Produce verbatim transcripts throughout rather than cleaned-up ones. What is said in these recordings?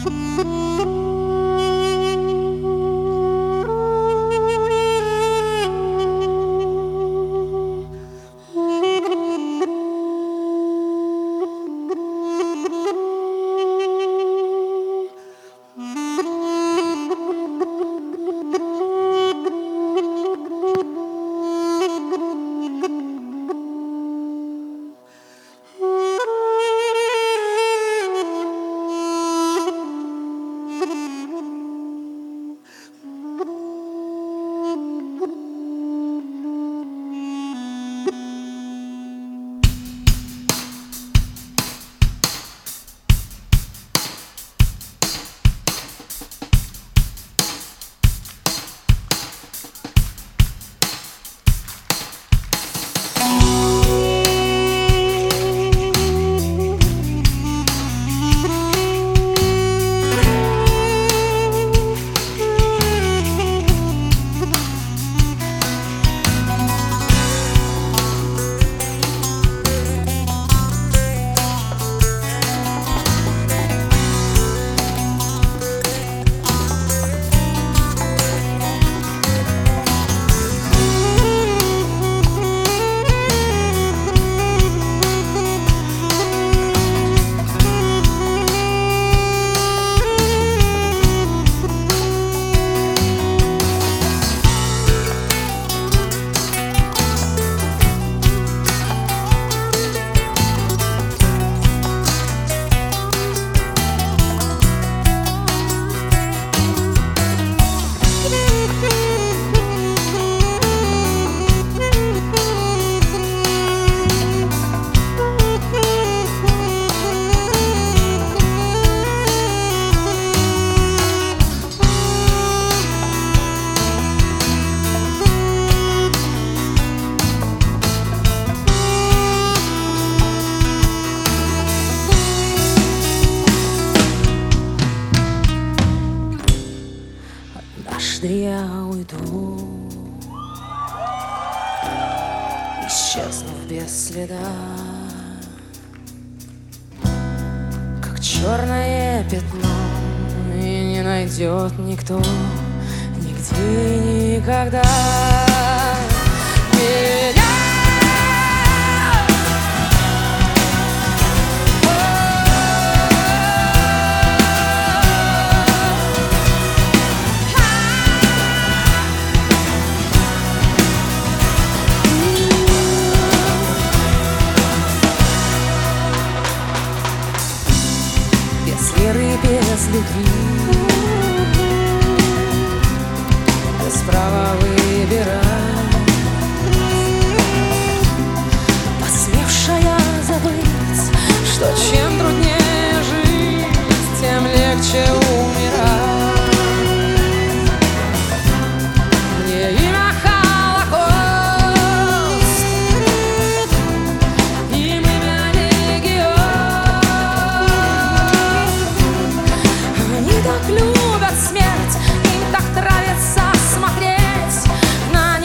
Однажды я уйду, исчезнув без следа, как черное пятно, и не найдет никто нигде и никогда меня. Веры без любви, без права выбирать, посмевшая забыть, что чем труднее жить, тем легче умирать. Мне имя Холокост, им имя Легион. Они так любят смерть, им так нравится смотреть на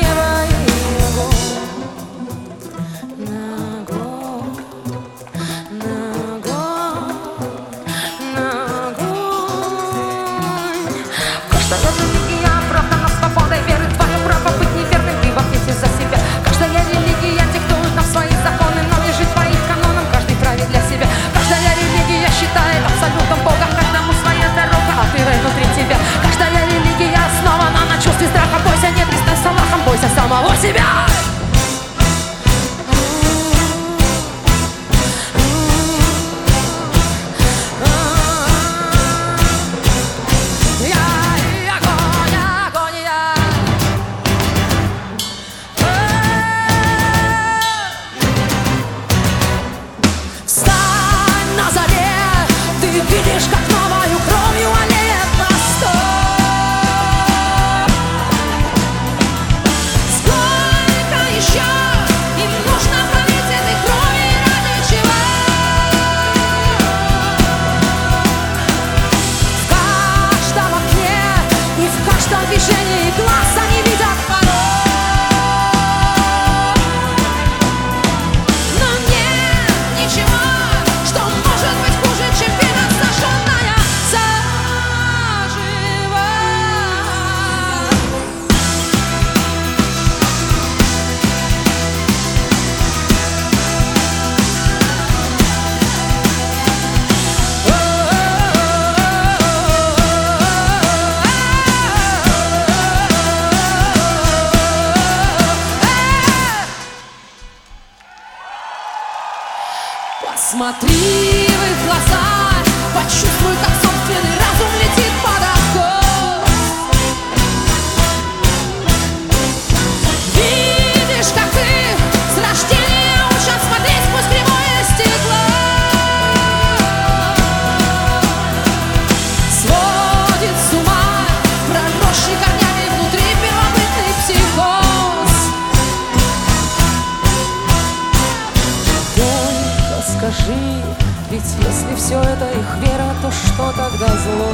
Посмотри в их глаза, почувствуй, как собственный разум летит под откос. Видишь, как их с рождения учат смотреть сквозь кривое стекло. Сводит с ума проросший корнями внутри первобытный психоз. Только скажи, ведь если все это их вера, то что тогда зло?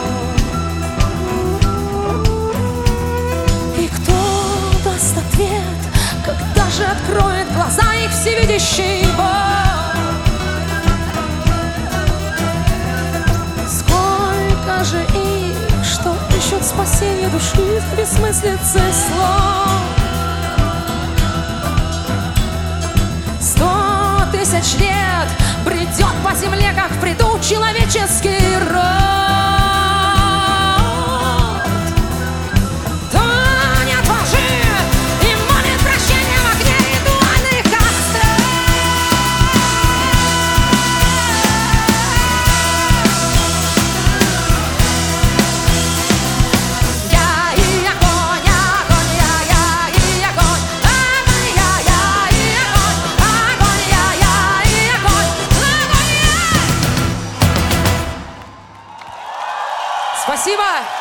И кто даст ответ, когда же откроет глаза их всевидящий Бог? Сколько же их, что ищут спасение души в бессмыслице слов? Сто тысяч лет бредет по земле, как в бреду, человеческий род. Тонет во лжи и молит прощения в огне ритуальных костров. Я и огонь, огонь, я, я и огонь, огонь, я, я и огонь, огонь, я, я и огонь, огонь, я. Спасибо!